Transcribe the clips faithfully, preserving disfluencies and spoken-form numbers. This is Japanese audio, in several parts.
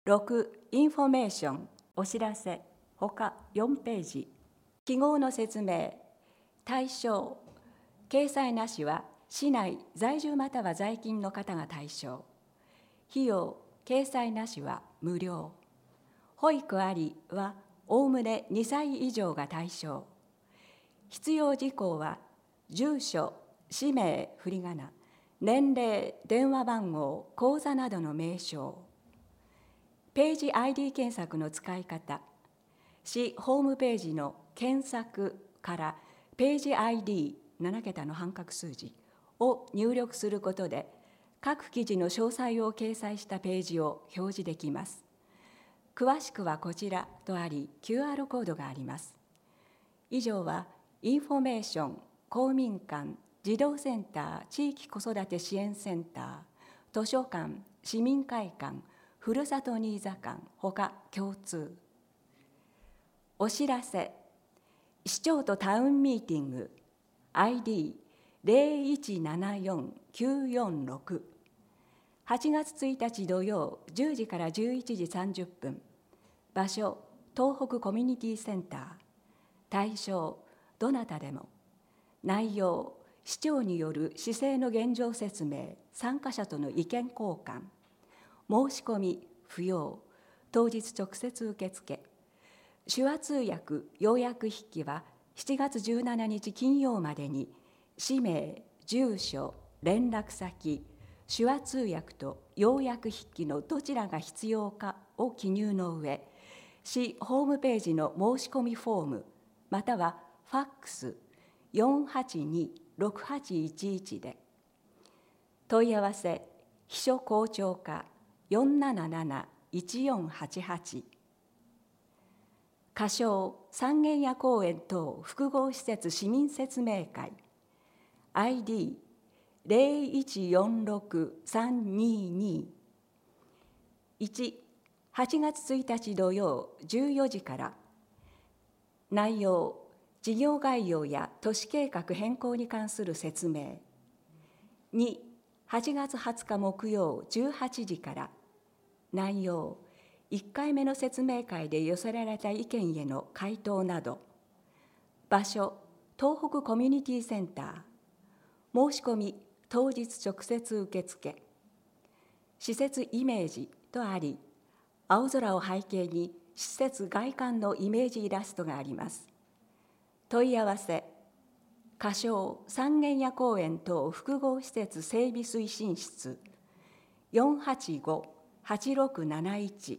ろく、インフォメーション、お知らせ、ほかよんページ。記号の説明、対象、掲載なしは市内在住または在勤の方が対象。費用、掲載なしは無料。保育ありはおおむねにさい以上が対象。必要事項は、住所、氏名、振り仮名、年齢、電話番号、口座などの名称。ページ アイディー 検索の使い方。市ホームページの検索からページ アイディーなな 桁の半角数字を入力することで、各記事の詳細を掲載したページを表示できます。詳しくはこちらとあり、キューアール コードがあります。以上は、インフォメーション、公民館、児童センター、地域子育て支援センター、図書館、市民会館、ふるさとニーザ館、ほか共通。お知らせ、市長とタウンミーティング、アイディー ゼロいちななよんきゅうよんろく。はちがつついたち土曜じゅうじからじゅういちじさんじゅっぷん。場所、東北コミュニティセンター。対象、どなたでも。内容、市長による市政の現状説明、参加者との意見交換。申し込み不要。当日直接受付。手話通訳要約筆記はしちがつじゅうしちにち金曜までに氏名、住所、連絡先、手話通訳と要約筆記のどちらが必要かを記入の上、市ホームページの申し込みフォームまたはファックス よんはちに ろくはちいちいち で。問い合わせ、秘書校長課 よんなななな いちよんはちはち。仮称三軒屋公園等複合施設市民説明会 アイディー ゼロいちよんろくさんにに。いち、はちがつついたち土曜じゅうよじから。内容、事業概要や都市計画変更に関する説明。に、はちがつはつか木曜じゅうはちじから。内容、いっかいめの説明会で寄せられた意見への回答など。場所、東北コミュニティセンター。申し込み、当日直接受付。施設イメージとあり、青空を背景に施設外観のイメージイラストがあります。問い合わせ、仮称三軒屋公園等複合施設整備推進室 よんはちご はちろくなないち。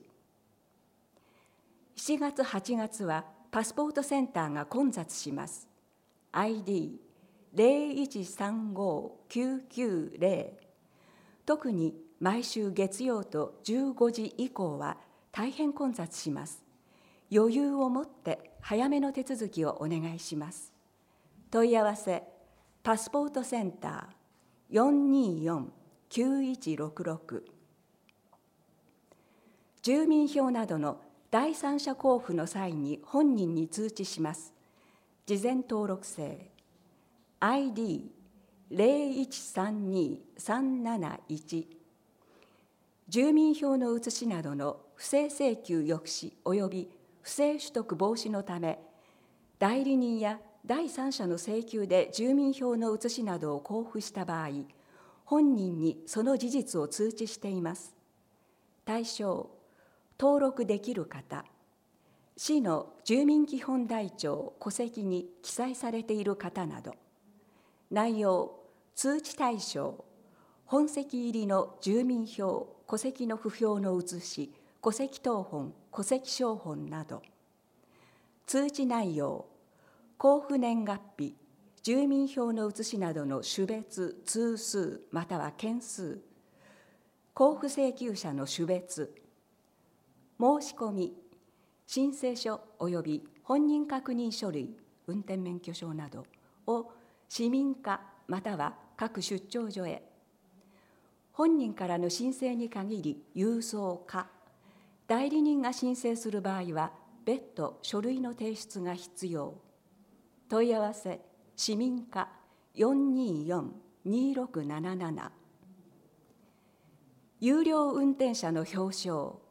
しちがつはちがつはパスポートセンターが混雑します。アイディー ゼロいちさんごきゅうきゅうゼロ。特に毎週月曜とじゅうごじ以降は大変混雑します。余裕を持って早めの手続きをお願いします。問い合わせ、パスポートセンター よんによんきゅういちろくろく。住民票などの第三者交付の際に本人に通知します。事前登録制 アイディー ゼロいちさんにさんなないち。住民票の写しなどの不正請求抑止及び不正取得防止のため、代理人や第三者の請求で住民票の写しなどを交付した場合、本人にその事実を通知しています。対象、登録できる方、市の住民基本台帳戸籍に記載されている方など。内容、通知対象、本籍入りの住民票戸籍の不評の写し、戸籍謄本戸籍抄本など。通知内容、交付年月日、住民票の写しなどの種別、通数または件数、交付請求者の種別、申し込み、申請書及び本人確認書類、運転免許証などを市民課または各出張所へ。本人からの申請に限り郵送か、代理人が申請する場合は別途書類の提出が必要。問い合わせ、市民課 よんによん にろくななな。有料運転者の表彰、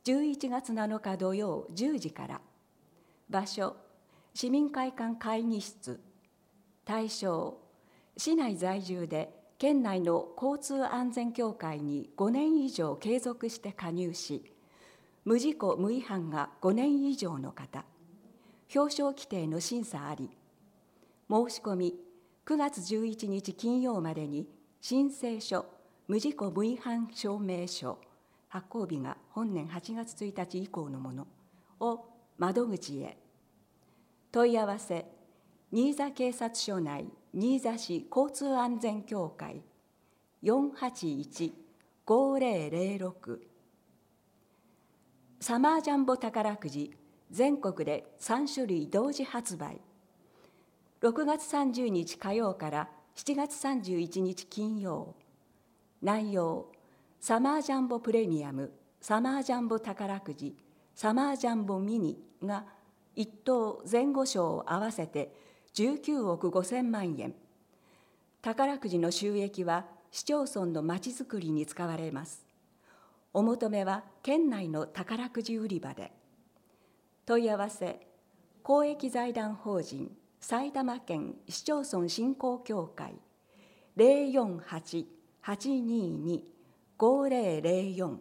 じゅういちがつなのか土曜じゅうじから。場所、市民会館会議室。対象、市内在住で県内の交通安全協会にごねん以上継続して加入し、無事故無違反がごねん以上の方。表彰規定の審査あり。申し込みくがつじゅういちにち金曜までに申請書、無事故無違反証明書、発行日が本年はちがつついたち以降のものを窓口へ。問い合わせ、新座警察署内新座市交通安全協会 よんはちいちごぜろぜろろく。サマージャンボ宝くじ全国でさんしゅるい同時発売。ろくがつさんじゅうにち火曜からしちがつさんじゅういちにち金曜。内容、サマージャンボプレミアム、サマージャンボ宝くじ、サマージャンボミニがいっ等前後賞を合わせてじゅうきゅうおくごせんまんえん。宝くじの収益は市町村のまちづくりに使われます。お求めは県内の宝くじ売り場で。問い合わせ、公益財団法人埼玉県市町村振興協会 ゼロよんはち はちにーに ごぜろぜろよん。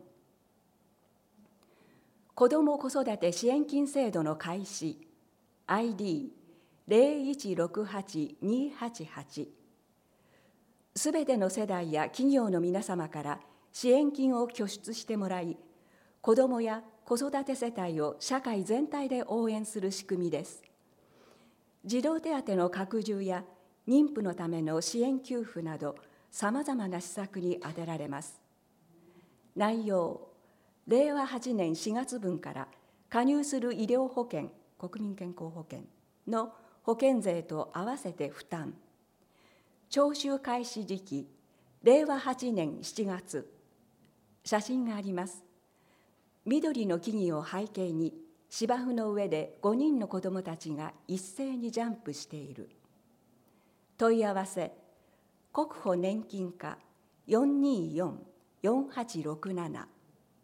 子ども子育て支援金制度の開始 アイディーゼロいちろくはちにーはちはち。すべての世代や企業の皆様から支援金を拠出してもらい、子どもや子育て世帯を社会全体で応援する仕組みです。児童手当の拡充や妊婦のための支援給付など、さまざまな施策に充てられます。内容、れいわはちねんしがつぶんから加入する医療保険、国民健康保険の保険税と合わせて負担。徴収開始時期、れいわはちねんしちがつ。写真があります。緑の木々を背景に、芝生の上でごにんの子どもたちが一斉にジャンプしている。問い合わせ、国保年金課 よんにーよん よんはちろくなな。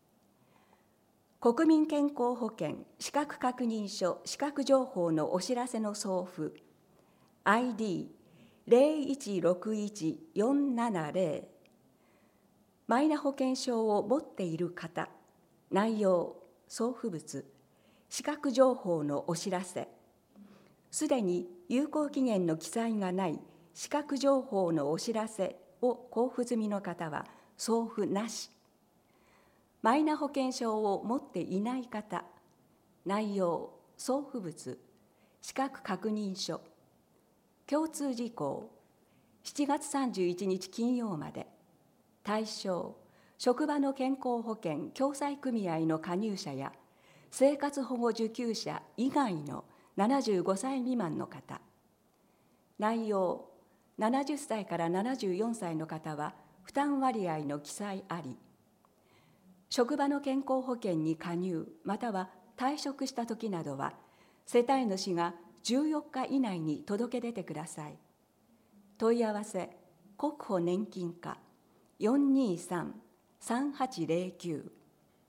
国民健康保険資格確認書資格情報のお知らせの送付 アイディーゼロいちろくいちよんななぜろ。マイナ保険証を持っている方、内容、送付物、資格情報のお知らせ。すでに有効期限の記載がない資格情報のお知らせを交付済みの方は送付なし。マイナ保険証を持っていない方、内容、送付物、資格確認書。共通事項、しちがつさんじゅういちにち金曜まで。対象、職場の健康保険共済組合の加入者や生活保護受給者以外のななじゅうごさい未満の方。内容、ななじゅっさいからななじゅうよんさいの方は負担割合の記載あり。職場の健康保険に加入または退職したときなどは、世帯主がじゅうよっか以内に届け出てください。問い合わせ、国保年金課 よんにーさん さんはちぜろきゅう。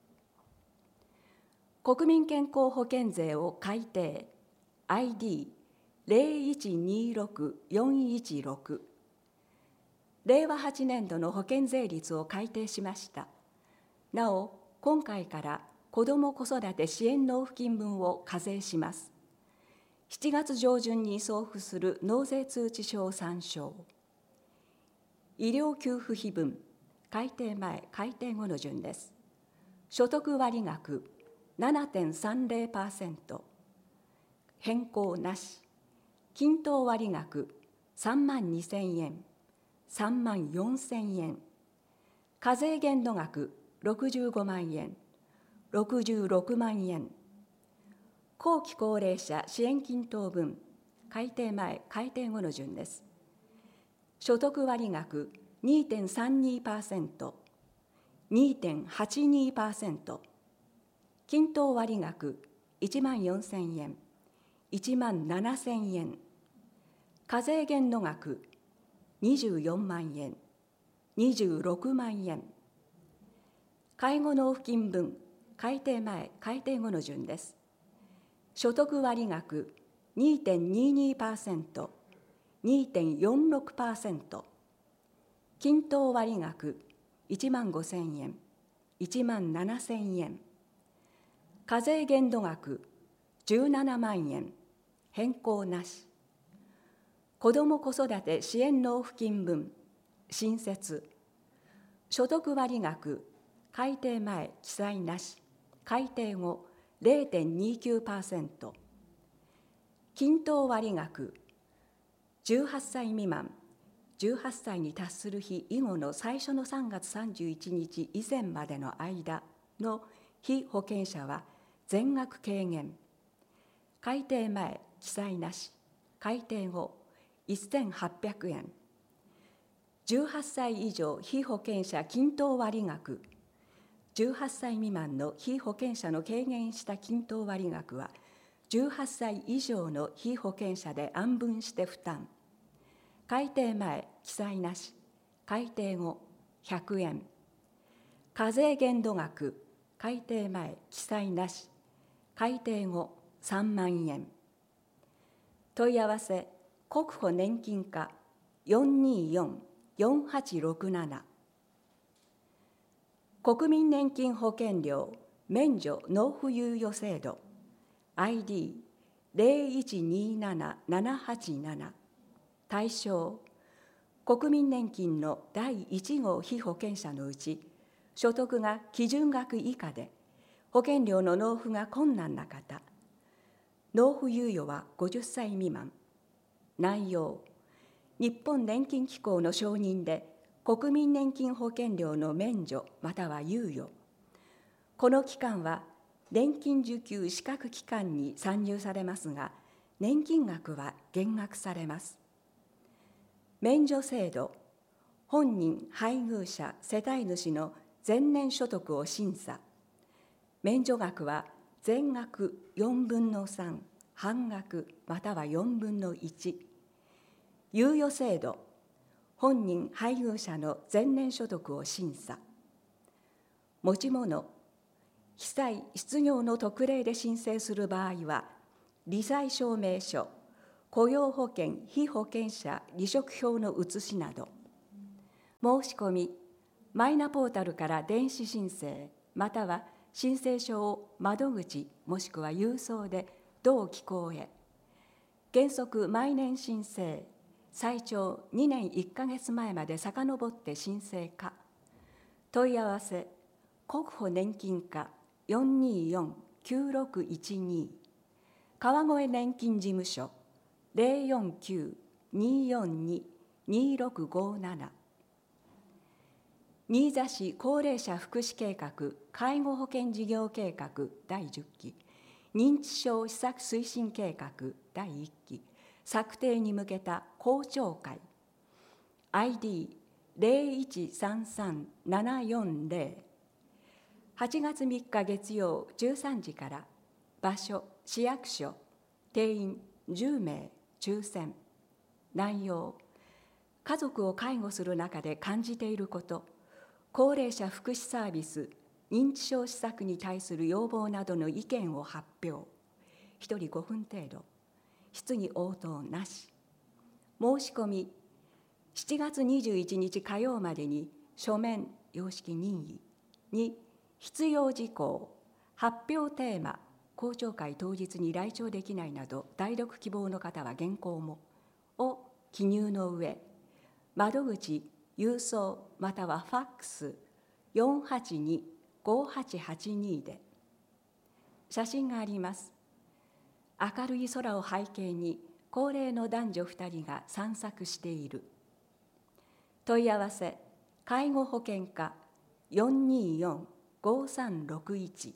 国民健康保険税を改定 アイディーゼロいちにーろくよんいちろく。れいわはちねんどの保険税率を改定しました。なお、今回から子ども子育て支援納付金分を課税します。しちがつじょうじゅんに送付する納税通知書を参照。医療給付費分、改定前、改定後の順です。所得割額 ななてんさんぜろパーセント、変更なし。均等割額さんまんにせんえん、さんまんよんせんえん。課税限度額ろくじゅうごまんえん、ろくじゅうろくまんえん。後期高齢者支援均等分、改定前、改定後の順です。所得割額 にてんさんにパーセント、にてんはちにパーセント。均等割額いちまんよんせんえん、いちまんななせんえん。課税限度額にじゅうよんまんえん、にじゅうろくまんえん。介護納付金分、 改定前、改定後の順です。所得割額 にてんににパーセント、にてんよんろくパーセント、均等割額いちまんごせんえん、いちまんななせんえん、課税限度額じゅうななまんえん、変更なし。子ども子育て支援納付金分、新設。所得割額、改定前記載なし、改定後 れいてんにきゅうパーセント。均等割額、じゅうはっさい未満、じゅうはっさいに達する日以後の最初のさんがつさんじゅういちにち以前までの間の被保険者は全額軽減。改定前記載なし、改定後せんはっぴゃくえん。じゅうはっさい以上被保険者均等割額、じゅうはっさい未満の被保険者の軽減した均等割額はじゅうはっさい以上の被保険者で案分して負担。改定前記載なし、改定後ひゃくえん。課税限度額、改定前記載なし、改定後さんまんえん。問い合わせ国保年金課 よんによん よんはちろくなな。国民年金保険料免除納付猶予制度 アイディー ゼロいちにななななはちなな。対象国民年金のだいいち号被保険者のうち所得が基準額以下で保険料の納付が困難な方。納付猶予はごじゅっさい未満。内容日本年金機構の承認で国民年金保険料の免除または猶予。この期間は年金受給資格期間に算入されますが、年金額は減額されます。免除制度、本人、配偶者、世帯主の前年所得を審査。免除額は全額よんぶんのさん、半額またはよんぶんのいち。猶予制度、本人、配偶者の前年所得を審査。持ち物、被災・失業の特例で申請する場合は、罹災証明書、雇用保険被保険者離職票の写しなど。申し込み、マイナポータルから電子申請、または申請書を窓口もしくは郵送で同機構へ。原則毎年申請、最長にねんいっかげつまえまで遡って申請可。問い合わせ、国保年金課 よんによん きゅうろくいちに。川越年金事務所ゼロよんきゅう にーよんに にーろくごなな。新座市高齢者福祉計画介護保険事業計画だいじゅっき、認知症施策推進計画だいいっき策定に向けた公聴会 アイディー ゼロいちさんさんななよんゼロ。 はちがつみっか月曜じゅうさんじから場所市役所、定員じゅうめい抽選。内容、家族を介護する中で感じていること、高齢者福祉サービス、認知症施策に対する要望などの意見を発表。ひとりごふん程度。質疑応答なし。申し込み、しちがつにじゅういちにち火曜までに書面、様式任意に必要事項、発表テーマ、公聴会当日に来庁できないなど代読希望の方は原稿もを記入の上、窓口、郵送またはファックス よんはちに ごはちはちに で。写真があります。明るい空を背景に高齢の男女ふたりが散策している。問い合わせ、介護保険課 よんによん ごさんろくいち。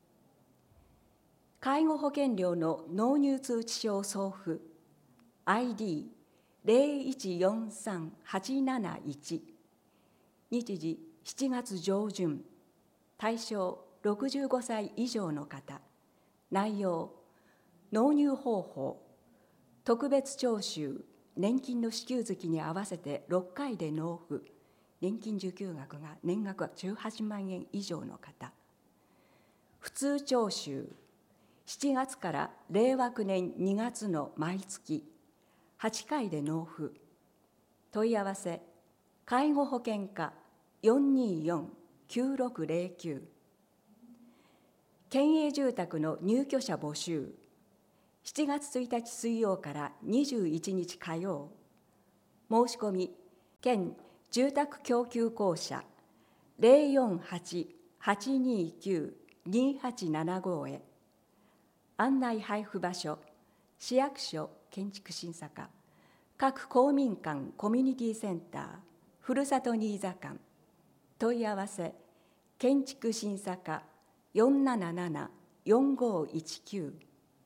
介護保険料の納入通知書を送付 アイディー ゼロいちよんさんはちなないち。日時しちがつ上旬。対象ろくじゅうごさい以上の方。内容、納入方法、特別徴収、年金の支給月に合わせてろっかいで納付、年金受給額が年額じゅうはちまんえん以上の方。 普通徴収、しちがつから令和きゅうねんにがつの毎月はちかいで納付。問い合わせ介護保険課 よんにーよんきゅうろくゼロきゅう。県営住宅の入居者募集、しちがつついたち水曜からにじゅういちにち火曜。申し込み県住宅供給公社 ゼロよんはち はちにーきゅう にーはちななご へ。案内配布場所、市役所建築審査課、各公民館コミュニティセンター、ふるさとニーザ館。問い合わせ建築審査課 よんなななな よんごいちきゅう。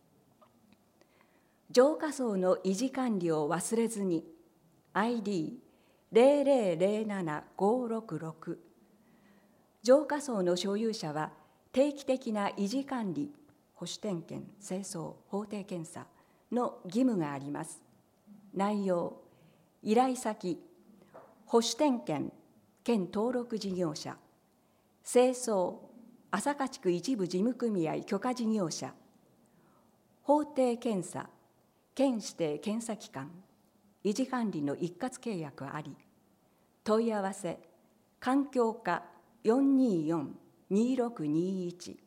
浄化槽の維持管理を忘れずに アイディー ゼロゼロゼロなな ごろくろく。浄化槽の所有者は定期的な維持管理、保守点検、清掃、法定検査の義務があります。内容、依頼先、保守点検、県登録事業者、清掃、朝霞地区一部事務組合許可事業者、法定検査、県指定検査機関、維持管理の一括契約あり。問い合わせ、環境課 よんにーよん にーろくにーいち。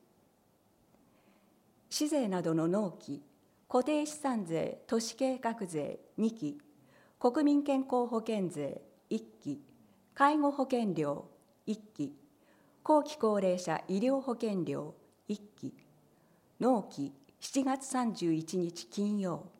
市税などの納期、固定資産税都市計画税にき、国民健康保険税いっき、介護保険料いっき、後期高齢者医療保険料いっき、納期しちがつさんじゅういちにち金曜。